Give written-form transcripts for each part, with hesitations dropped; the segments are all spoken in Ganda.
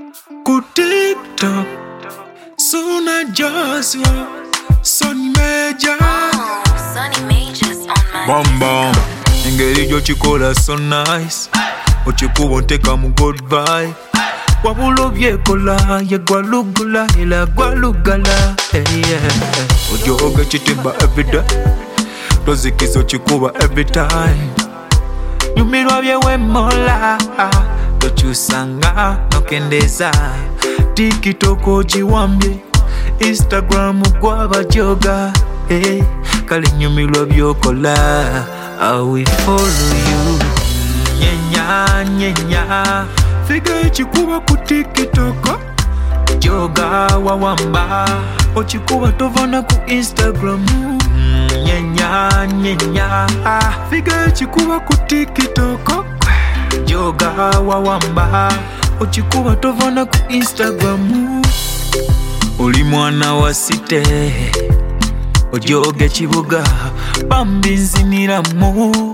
Ku TikTok, Suna Joshua, Sonny Major. Sonny Major's on my Bam bam, engeri gy'okikola so nice. Okikuba onteka mu good vibe. Wabula obyekola ye gwalugula era gwalugala. Ojooga kitimba everyday, tozikiza okikuba every time. Nyumirwa byewemola, tokyusanga nokendeza. TikTok ogiwambye, Instagram gwabajoga. Kale nyumirwa byokola, I will follow you. Nyenya nyenya, figa ekikuba ku TikTok, joga wawamba. Okikuba tovana ku Instagram. Nyenya nyenya, figa ekikuba ku TikTok, joga wawamba. Okikuba tovana ku Instagram. Oli mwana wa site, ojoge kibuga, bambi nziniramu.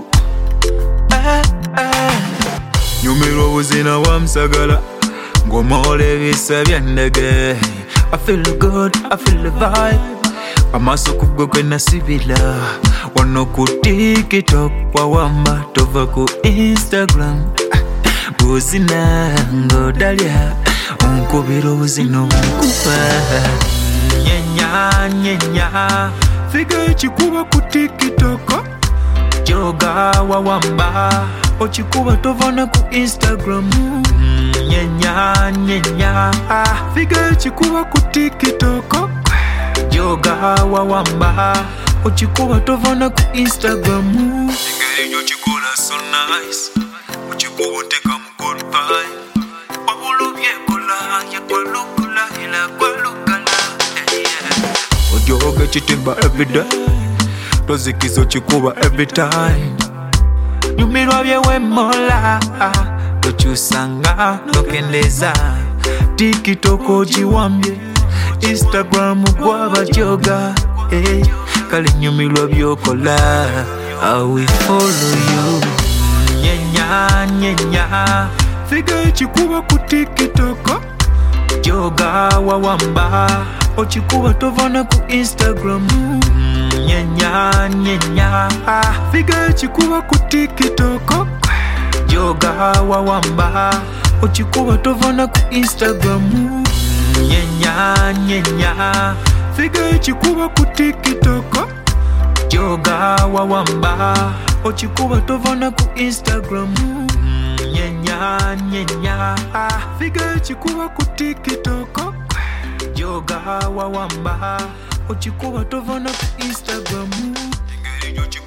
Nyumirwa obuzina bwa Msagala, ng'omola ebisa by'endege. I feel good, I feel the vibe. Amaaso ku ggwe gwe nasibira, wano ku TikTok wawamba, tova ku Instagram. Buzina ng'odalya, onkubira obuzina obunkuba. Nyenya nyenya, figa ekikuba ku TikTok, joga wawamba. Okikuba tovana ku Instagram. Nyenya nyenya, figa ekikuba ku TikTok, joga wawamba. Okikuba tovana ku Instagram. Engeri gy'okikola so nice, okikuba onteka mu good vibe. Wabula obyekola ye gwalugula era gwalugala. Ojooga ekitimba everyday, tozikiza okikuba every time. Nyumirwa byewemola, tokyusanga nokendeza. TikTok ogiwambye, Instagram gwabajoga. Kale nyumirwa byokola, I will follow you. Nyenya nyenya, figa ekikuba ku TikTok, joga wawamba. Okikuba tovana ku Instagram. Nyenya nyenya, figa ekikuba ku TikTok, joga wawamba. Okikuba tovana ku Instagram. Nyenya nyenya, figa ekikuba ku TikTok, joga wawamba. Okikuba tovana ku Instagram. Nyenya nyenya, figa ekikuba ku TikTok, joga wawamba. Okikuba tovana ku Instagram. Engeri gy'okikuba